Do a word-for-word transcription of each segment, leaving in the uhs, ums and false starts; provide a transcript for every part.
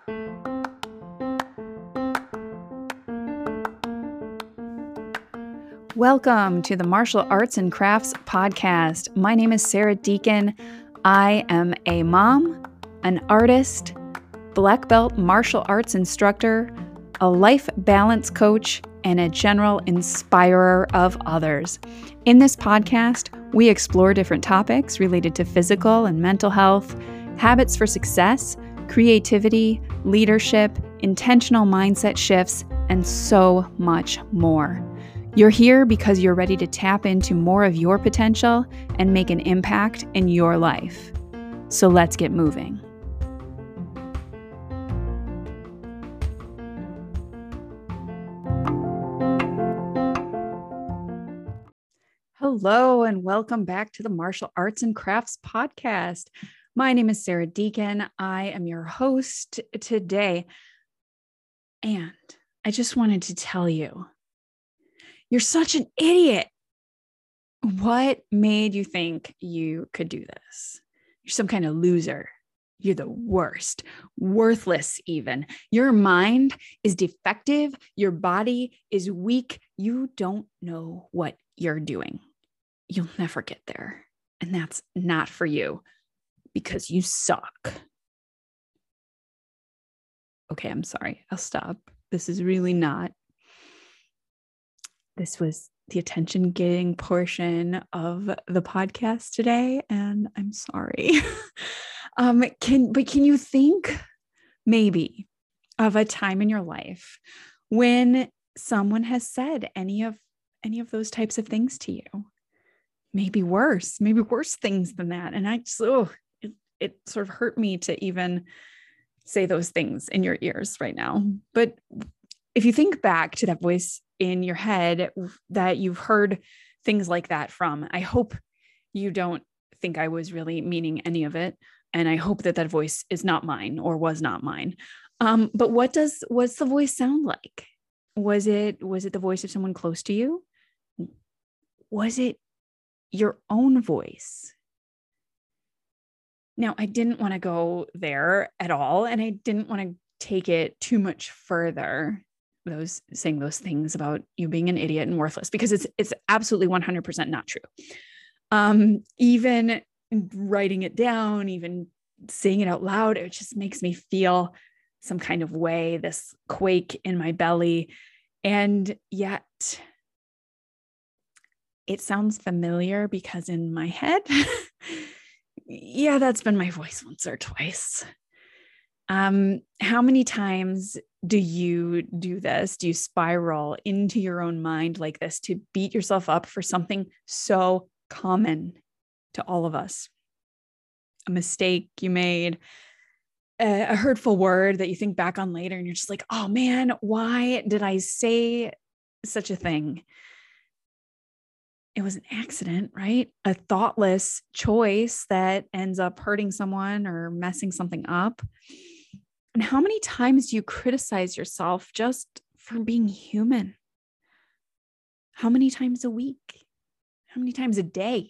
Welcome to the Martial Arts and Crafts podcast. My name is Sarah Deacon. I am a mom, an artist, black belt martial arts instructor, a life balance coach, and a general inspirer of others. In this podcast, we explore different topics related to physical and mental health, habits for success, creativity, leadership, intentional mindset shifts, and so much more. You're here because you're ready to tap into more of your potential and make an impact in your life. So let's get moving. Hello, and welcome back to the Martial Arts and Crafts podcast. My name is Sarah Deacon. I am your host today. And I just wanted to tell you, you're such an idiot. What made you think you could do this? You're some kind of loser. You're the worst, worthless even. Your mind is defective. Your body is weak. You don't know what you're doing. You'll never get there. And that's not for you because you suck. Okay, I'm sorry. I'll stop. This is really not. This was the attention getting portion of the podcast today, and I'm sorry. um, can but can you think maybe of a time in your life when someone has said any of any of those types of things to you? Maybe worse, maybe worse things than that. And I just oh, it, it sort of hurt me to even say those things in your ears right now. But if you think back to that voice in your head that you've heard things like that from, I hope you don't think I was really meaning any of it. And I hope that that voice is not mine or was not mine. Um, but what does, what's the voice sound like? Was it, was it the voice of someone close to you? Was it your own voice? Now, I didn't want to go there at all. And I didn't want to take it too much further. Those saying those things about you being an idiot and worthless, because it's it's absolutely one hundred percent not true. Um, even writing it down, even saying it out loud, it just makes me feel some kind of way, this quake in my belly. And yet it sounds familiar because in my head, yeah, that's been my voice once or twice. Um, how many times do you do this? Do you spiral into your own mind like this to beat yourself up for something so common to all of us? A mistake you made, a, a hurtful word that you think back on later and you're just like, oh man, why did I say such a thing? It was an accident, right? A thoughtless choice that ends up hurting someone or messing something up. And how many times do you criticize yourself just for being human? How many times a week? How many times a day?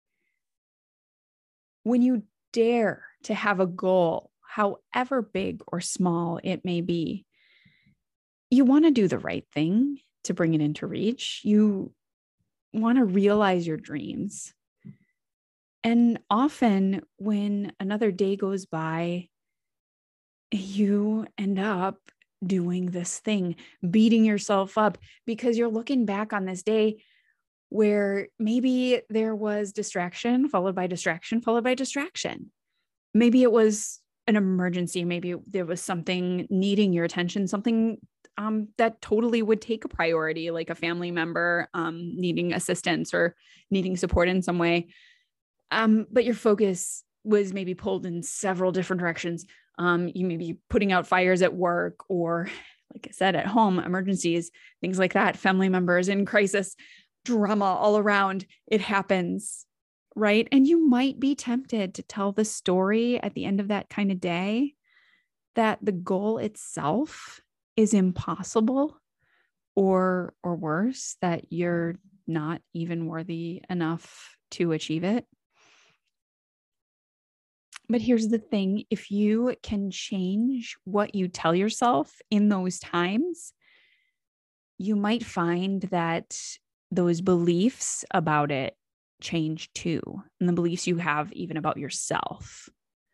When you dare to have a goal, however big or small it may be, you want to do the right thing to bring it into reach. You want to realize your dreams. And often when another day goes by, you end up doing this thing, beating yourself up because you're looking back on this day where maybe there was distraction followed by distraction followed by distraction. Maybe it was an emergency. Maybe there was something needing your attention, something um, that totally would take a priority, like a family member um, needing assistance or needing support in some way. Um, but your focus was maybe pulled in several different directions. Um, you may be putting out fires at work or, like I said, at home, emergencies, things like that, family members in crisis, drama all around. It happens, right? And you might be tempted to tell the story at the end of that kind of day that the goal itself is impossible, or, or worse, that you're not even worthy enough to achieve it. But here's the thing, if you can change what you tell yourself in those times, you might find that those beliefs about it change too, and the beliefs you have even about yourself.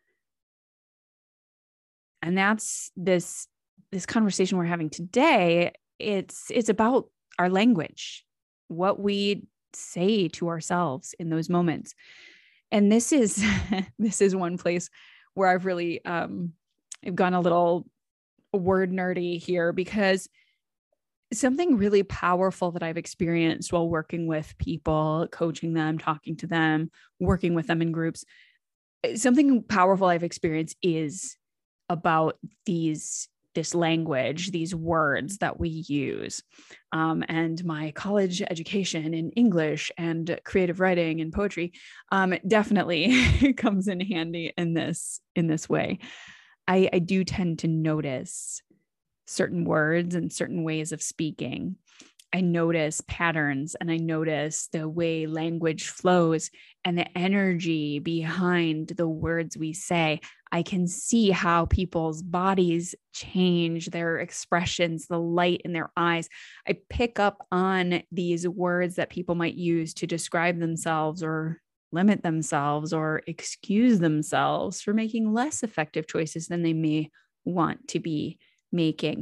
And that's this this conversation we're having today. It's it's about our language, what we say to ourselves in those moments. And this is this is one place where I've really um, I've gone a little word nerdy here, because something really powerful that I've experienced while working with people, coaching them, talking to them, working with them in groups, something powerful I've experienced is about these, this language, these words that we use. Um, and my college education in English and creative writing and poetry um, definitely comes in handy in this, in this way. I, I do tend to notice certain words and certain ways of speaking. I notice patterns, and I notice the way language flows and the energy behind the words we say. I can see how people's bodies change, their expressions, the light in their eyes. I pick up on these words that people might use to describe themselves or limit themselves or excuse themselves for making less effective choices than they may want to be making.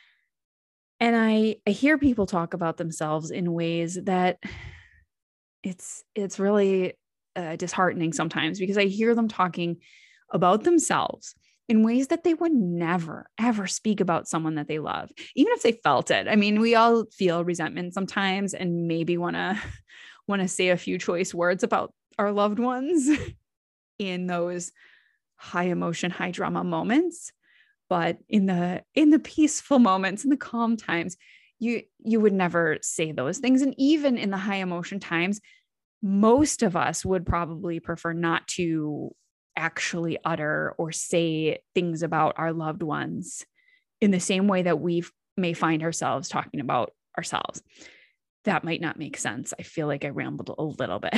And I, I hear people talk about themselves in ways that it's, it's really uh, disheartening sometimes, because I hear them talking about themselves in ways that they would never, ever speak about someone that they love, even if they felt it. I mean, we all feel resentment sometimes and maybe want to, want to say a few choice words about our loved ones in those high emotion, high drama moments. But in the, in the peaceful moments, in the calm times, you, you would never say those things. And even in the high emotion times, most of us would probably prefer not to actually utter or say things about our loved ones in the same way that we may find ourselves talking about ourselves. That might not make sense. I feel like I rambled a little bit,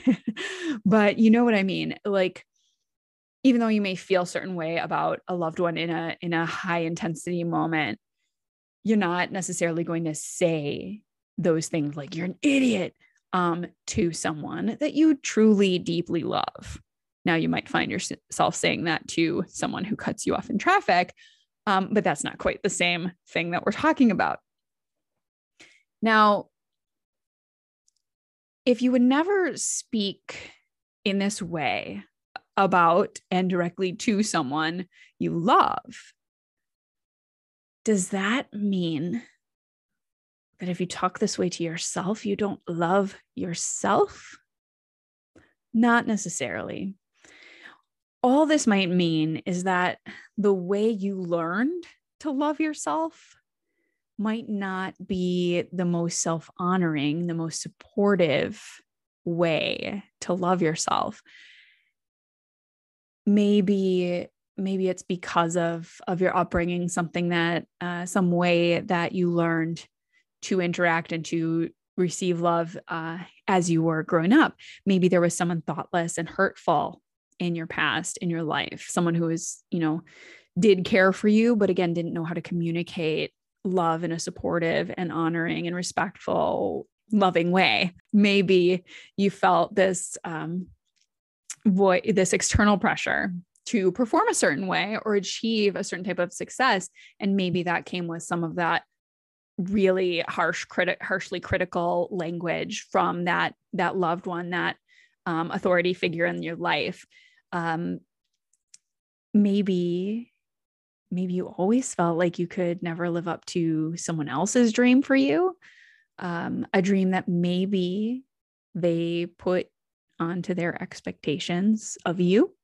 but you know what I mean? Like, even though you may feel a certain way about a loved one in a, in a high intensity moment, you're not necessarily going to say those things like you're an idiot um, to someone that you truly deeply love. Now you might find yourself saying that to someone who cuts you off in traffic, um, but that's not quite the same thing that we're talking about. Now, if you would never speak in this way about and directly to someone you love, does that mean that if you talk this way to yourself, you don't love yourself? Not necessarily. All this might mean is that the way you learned to love yourself might not be the most self-honoring, the most supportive way to love yourself. Maybe, maybe it's because of, of your upbringing, something that, uh, some way that you learned to interact and to receive love uh, as you were growing up. Maybe there was someone thoughtless and hurtful in your past, in your life, someone who was, you know, did care for you, but again, didn't know how to communicate love in a supportive and honoring and respectful, loving way. Maybe you felt this, um, void, this external pressure to perform a certain way or achieve a certain type of success. And maybe that came with some of that really harsh, criti- harshly critical language from that, that loved one, that um, authority figure in your life. Um, maybe, maybe you always felt like you could never live up to someone else's dream for you. Um, a dream that maybe they put onto their expectations of you.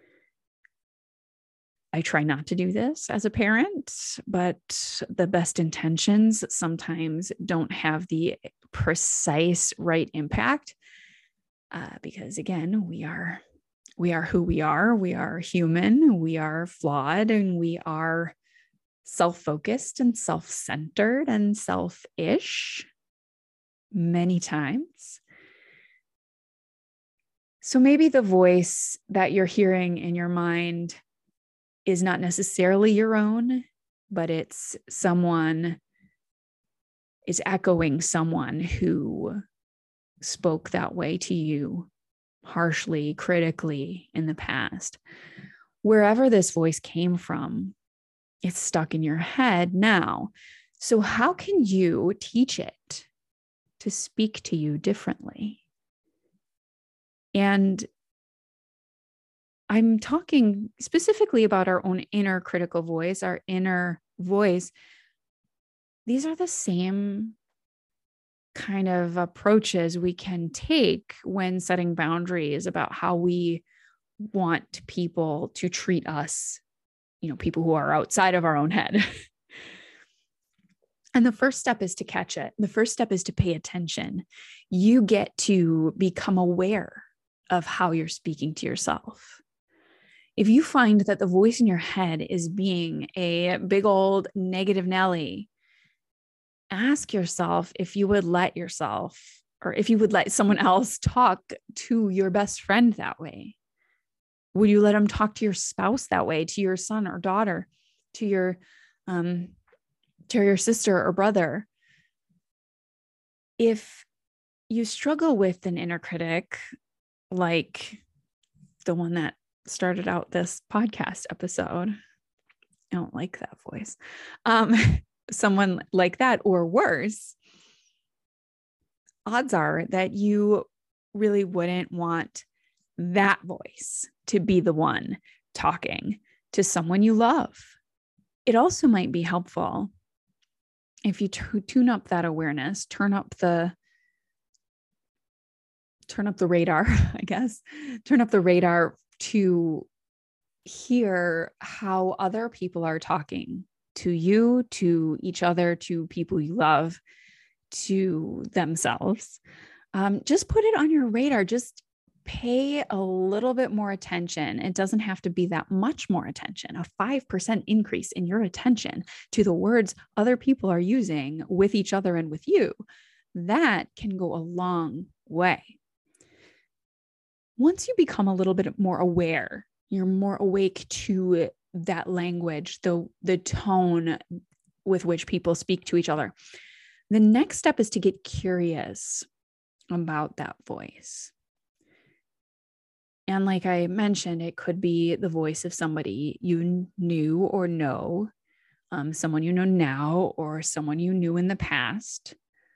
I try not to do this as a parent, but the best intentions sometimes don't have the precise right impact uh, because again, we are, we are who we are. We are human. We are flawed, and we are self-focused and self-centered and selfish many times. So maybe the voice that you're hearing in your mind is not necessarily your own, but it's someone, is echoing someone who spoke that way to you harshly, critically in the past. Wherever this voice came from, it's stuck in your head now. So how can you teach it to speak to you differently? And I'm talking specifically about our own inner critical voice, our inner voice. These are the same kind of approaches we can take when setting boundaries about how we want people to treat us, you know, people who are outside of our own head. And the first step is to catch it. The first step is to pay attention. You get to become aware of how you're speaking to yourself. If you find that the voice in your head is being a big old negative Nelly, ask yourself if you would let yourself, or if you would let someone else talk to your best friend that way. Would you let them talk to your spouse that way, to your son or daughter, to your, um, to your sister or brother? If you struggle with an inner critic, like the one that started out this podcast episode, I don't like that voice. Um, someone like that or worse, odds are that you really wouldn't want that voice to be the one talking to someone you love. It also might be helpful if you t- tune up that awareness, turn up the turn up the radar, I guess, turn up the radar to hear how other people are talking to you, to each other, to people you love, to themselves. Um, just put it on your radar. Just pay a little bit more attention. It doesn't have to be that much more attention. A five percent increase in your attention to the words other people are using with each other and with you, that can go a long way. Once you become a little bit more aware, you're more awake to that language, the, the tone with which people speak to each other. The next step is to get curious about that voice. And like I mentioned, it could be the voice of somebody you knew or know, um, someone you know now, or someone you knew in the past.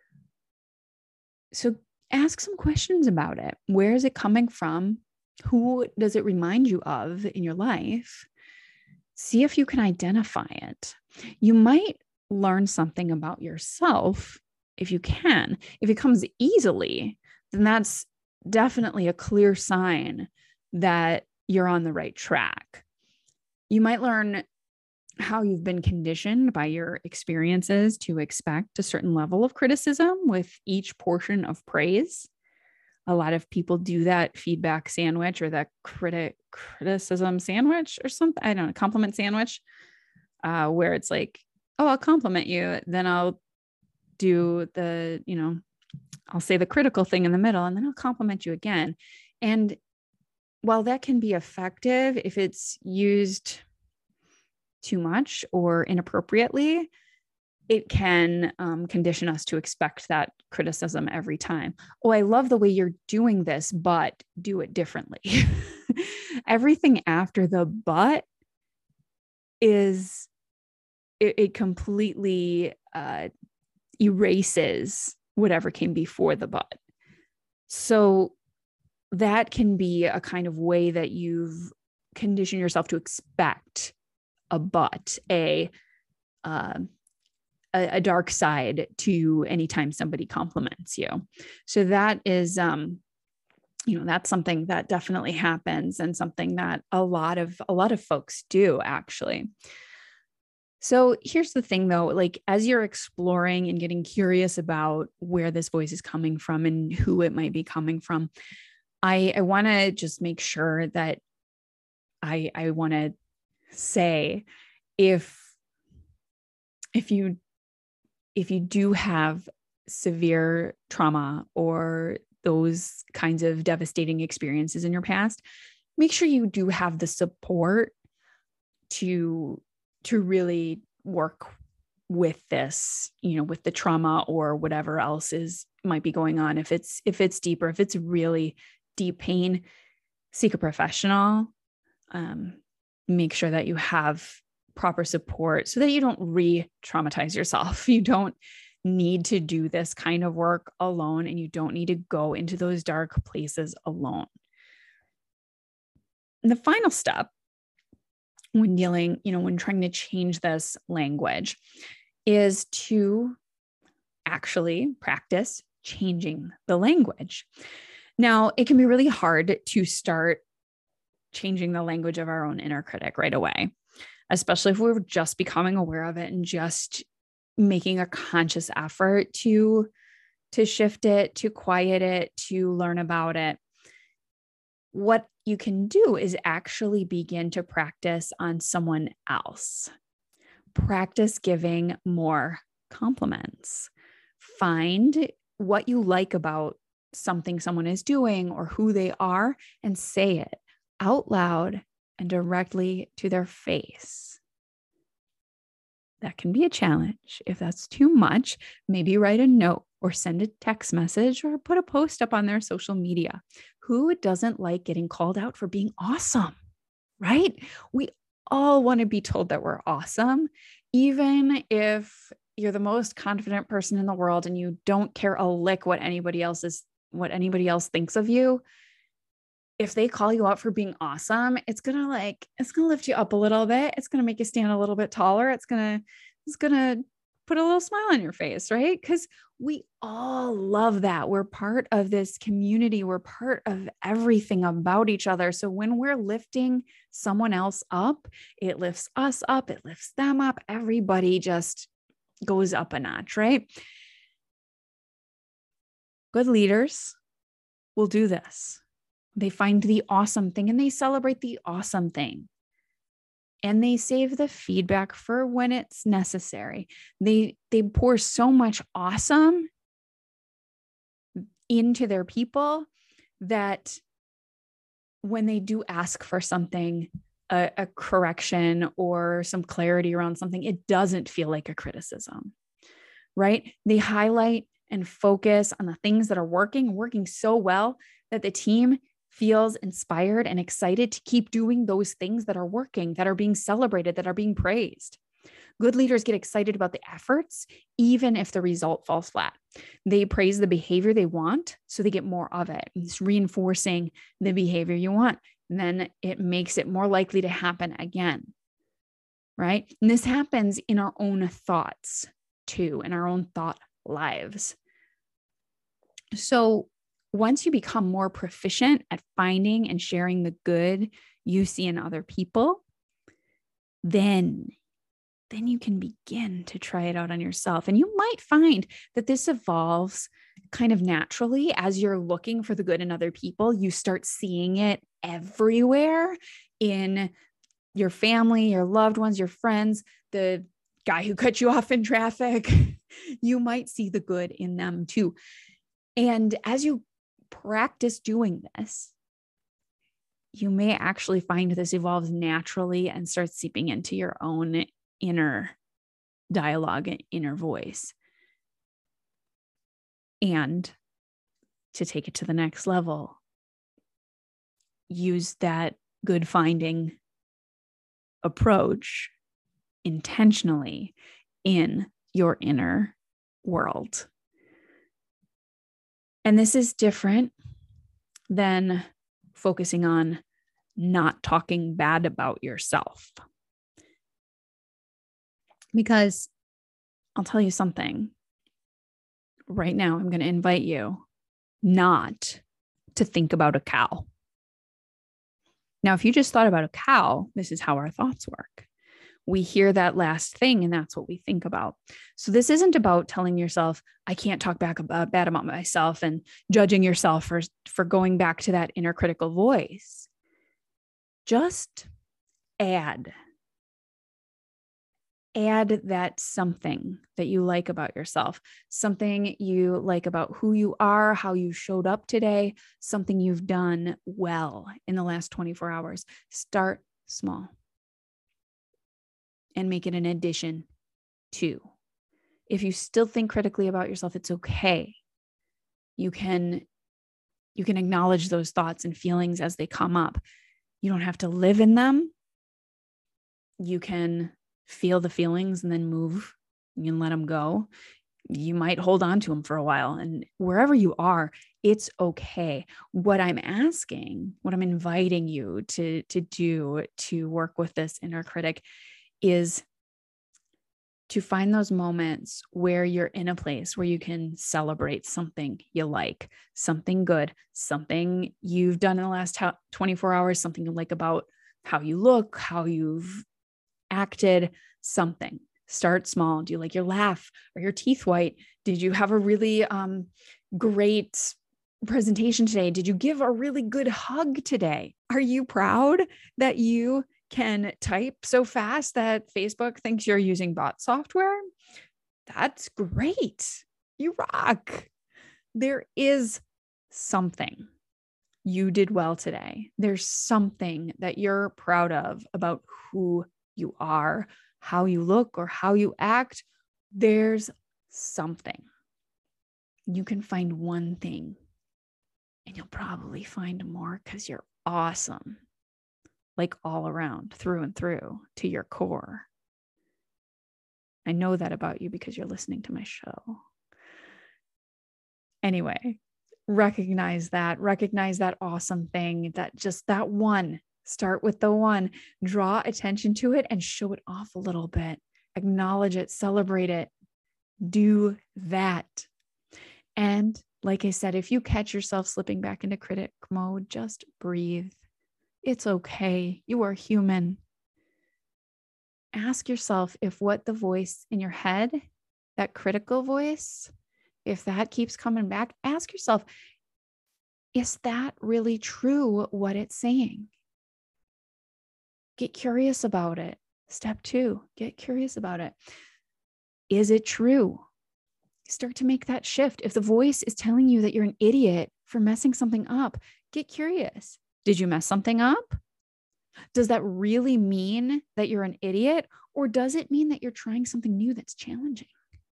So ask some questions about it. Where is it coming from? Who does it remind you of in your life? See if you can identify it. You might learn something about yourself if you can. If it comes easily, then that's definitely a clear sign that you're on the right track. You might learn how you've been conditioned by your experiences to expect a certain level of criticism with each portion of praise. A lot of people do that feedback sandwich or that critic criticism sandwich or something. I don't know, compliment sandwich, uh, where it's like, oh, I'll compliment you. Then I'll do the, you know, I'll say the critical thing in the middle, and then I'll compliment you again. And while that can be effective, if it's used too much or inappropriately, it can um, condition us to expect that criticism every time. Oh, I love the way you're doing this, but do it differently. Everything after the but is, it, it completely uh, erases whatever came before the but. So that can be a kind of way that you've conditioned yourself to expect a but, a, uh, a, a dark side to anytime somebody compliments you. So that is, um, you know, that's something that definitely happens and something that a lot of, a lot of folks do actually. So here's the thing though, like as you're exploring and getting curious about where this voice is coming from and who it might be coming from, I, I want to just make sure that I, I want to say if, if you, if you do have severe trauma or those kinds of devastating experiences in your past, make sure you do have the support to, to really work with this, you know, with the trauma or whatever else is might be going on. If it's, if it's deeper, if it's really deep pain, seek a professional. Um, make sure that you have proper support so that you don't re-traumatize yourself. You don't need to do this kind of work alone, and you don't need to go into those dark places alone. And the final step when dealing, you know, when trying to change this language is to actually practice changing the language. Now, it can be really hard to start changing the language of our own inner critic right away, especially if we're just becoming aware of it and just making a conscious effort to, to shift it, to quiet it, to learn about it. What you can do is actually begin to practice on someone else. Practice giving more compliments. Find what you like about something someone is doing or who they are, and say it out loud and directly to their face. That can be a challenge. If that's too much, maybe write a note or send a text message or put a post up on their social media. Who doesn't like getting called out for being awesome, right? We all want to be told that we're awesome, even if you're the most confident person in the world and you don't care a lick what anybody else is, what anybody else thinks of you. If they call you out for being awesome, it's going to like, it's going to lift you up a little bit. It's going to make you stand a little bit taller. It's going to, it's going to put a little smile on your face, right? Because we all love that. We're part of this community. We're part of everything about each other. So when we're lifting someone else up, it lifts us up, it lifts them up. Everybody just goes up a notch, right? Good leaders will do this. They find the awesome thing and they celebrate the awesome thing. And they save the feedback for when it's necessary. They, they pour so much awesome into their people that when they do ask for something, a, a correction or some clarity around something, it doesn't feel like a criticism, right? They highlight and focus on the things that are working, working so well that the team feels inspired and excited to keep doing those things that are working, that are being celebrated, that are being praised. Good leaders get excited about the efforts, even if the result falls flat. They praise the behavior they want, so they get more of it. It's reinforcing the behavior you want. And then it makes it more likely to happen again, right? And this happens in our own thoughts too, in our own thought lives. So once you become more proficient at finding and sharing the good you see in other people, then, then you can begin to try it out on yourself. And you might find that this evolves kind of naturally as you're looking for the good in other people. You start seeing it everywhere in your family, your loved ones, your friends, the guy who cut you off in traffic. You might see the good in them too. And as you practice doing this, you may actually find this evolves naturally and starts seeping into your own inner dialogue and inner voice. And to take it to the next level, use that good finding approach intentionally in your inner world. And this is different than focusing on not talking bad about yourself. Because I'll tell you something right now, I'm going to invite you not to think about a cow. Now, if you just thought about a cow, this is how our thoughts work. We hear that last thing and that's what we think about. So this isn't about telling yourself, I can't talk back about bad about myself and judging yourself for, for going back to that inner critical voice. Just add, add that something that you like about yourself, something you like about who you are, how you showed up today, something you've done well in the last twenty-four hours. Start small and make it an addition to. If you still think critically about yourself, it's okay. You can, you can acknowledge those thoughts and feelings as they come up. You don't have to live in them. You can feel the feelings and then move. You can let them go. You might hold on to them for a while. And wherever you are, it's okay. What I'm asking, what I'm inviting you to, to do to work with this inner critic is to find those moments where you're in a place where you can celebrate something you like, something good, something you've done in the last twenty-four hours, something you like about how you look, how you've acted, something. Start small. Do you like your laugh? Are your teeth white? Did you have a really um, great presentation today? Did you give a really good hug today? Are you proud that you can type so fast that Facebook thinks you're using bot software? That's great. You rock. There is something you did well today. There's something that you're proud of about who you are, how you look, or how you act. There's something. You can find one thing, and you'll probably find more because you're awesome. Like all around, through and through, to your core. I know that about you because you're listening to my show. Anyway, recognize that, recognize that awesome thing, that just that one. Start with the one, draw attention to it and show it off a little bit. Acknowledge it, celebrate it. Do that. And like I said, if you catch yourself slipping back into critic mode, just breathe. It's okay. You are human. Ask yourself if what the voice in your head, that critical voice, if that keeps coming back, ask yourself, is that really true what it's saying? Get curious about it. Step two, get curious about it. Is it true? Start to make that shift. If the voice is telling you that you're an idiot for messing something up, get curious. Did you mess something up? Does that really mean that you're an idiot? Or does it mean that you're trying something new that's challenging?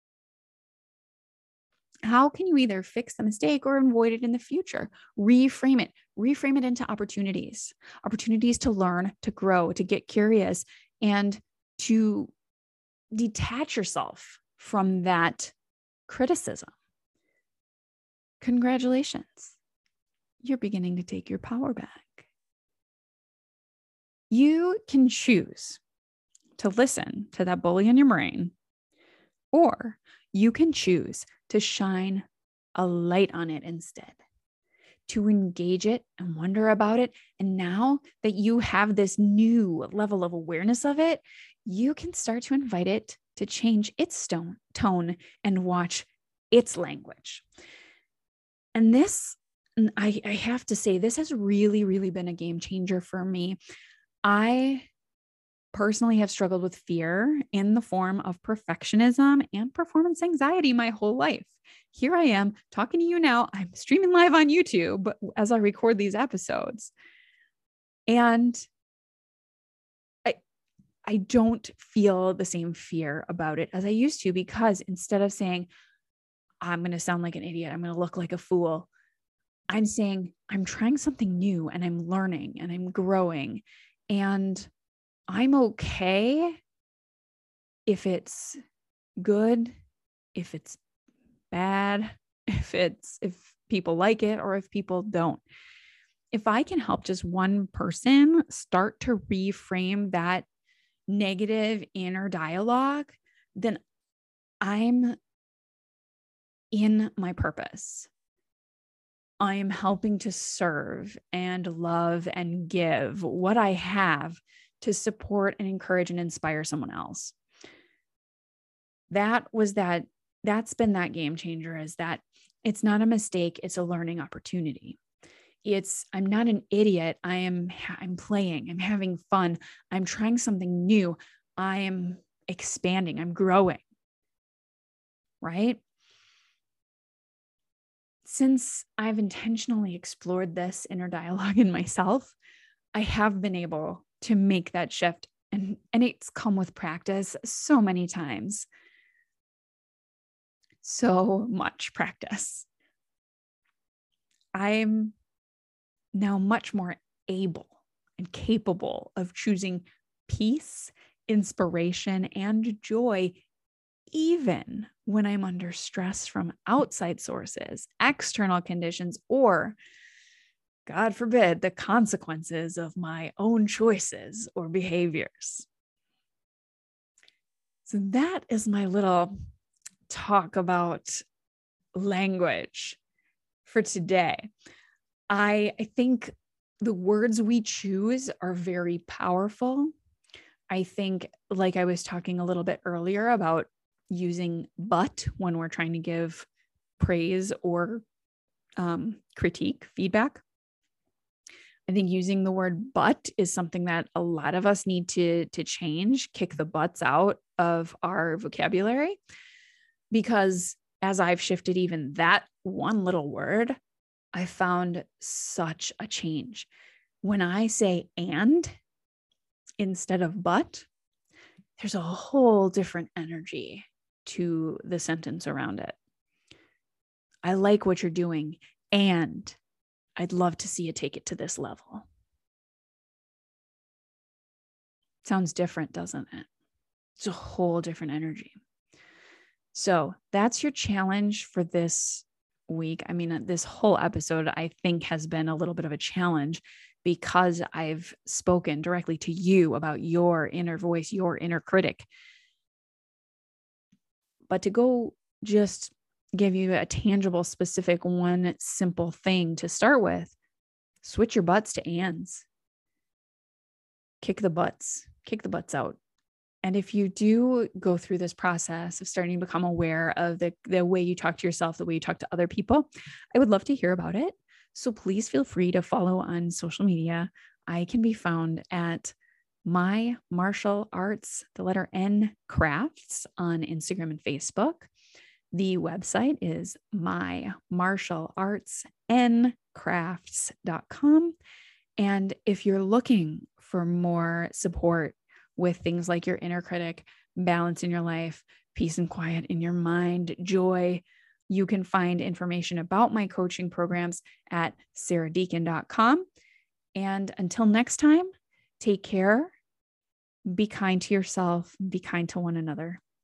How can you either fix the mistake or avoid it in the future? Reframe it, reframe it into opportunities, opportunities to learn, to grow, to get curious, and to detach yourself from that criticism. Congratulations. You're beginning to take your power back. You can choose to listen to that bully in your brain, or you can choose to shine a light on it instead, to engage it and wonder about it. And now that you have this new level of awareness of it, you can start to invite it to change its stone, tone and watch its language. And this, I, I have to say, this has really, really been a game changer for me. I personally have struggled with fear in the form of perfectionism and performance anxiety my whole life. Here I am talking to you now. I'm streaming live on YouTube as I record these episodes. And I, I don't feel the same fear about it as I used to, because instead of saying, I'm going to sound like an idiot, I'm going to look like a fool, I'm saying, I'm trying something new and I'm learning and I'm growing. And I'm okay if it's good, if it's bad, if it's, if people like it or if people don't. If I can help just one person start to reframe that negative inner dialogue, then I'm in my purpose. I am helping to serve and love and give what I have to support and encourage and inspire someone else. That was that, that's been that game changer, is that it's not a mistake. It's a learning opportunity. It's, I'm not an idiot. I am, I'm playing, I'm having fun. I'm trying something new. I am expanding, I'm growing, right? Since I've intentionally explored this inner dialogue in myself, I have been able to make that shift. And, and it's come with practice so many times. So much practice. I'm now much more able and capable of choosing peace, inspiration, and joy, even when I'm under stress from outside sources, external conditions, or, God forbid, the consequences of my own choices or behaviors. So that is my little talk about language for today. I, I think the words we choose are very powerful. I think, like I was talking a little bit earlier about using but when we're trying to give praise or um, critique, feedback. I think using the word but is something that a lot of us need to, to change, kick the buts out of our vocabulary. Because as I've shifted even that one little word, I found such a change. When I say and instead of but, there's a whole different energy to the sentence around it. I like what you're doing, and I'd love to see you take it to this level. Sounds different, doesn't it? It's a whole different energy. So that's your challenge for this week. I mean, this whole episode, I think, has been a little bit of a challenge because I've spoken directly to you about your inner voice, your inner critic. But to go just give you a tangible, specific, one simple thing to start with, switch your butts to ands. Kick the butts, kick the butts out. And if you do go through this process of starting to become aware of the, the way you talk to yourself, the way you talk to other people, I would love to hear about it. So please feel free to follow on social media. I can be found at My Martial Arts, the letter N Crafts on Instagram and Facebook. The website is my martial arts n crafts dot com. And if you're looking for more support with things like your inner critic, balance in your life, peace and quiet in your mind, joy, you can find information about my coaching programs at sarah deacon dot com. And until next time, take care, be kind to yourself, be kind to one another.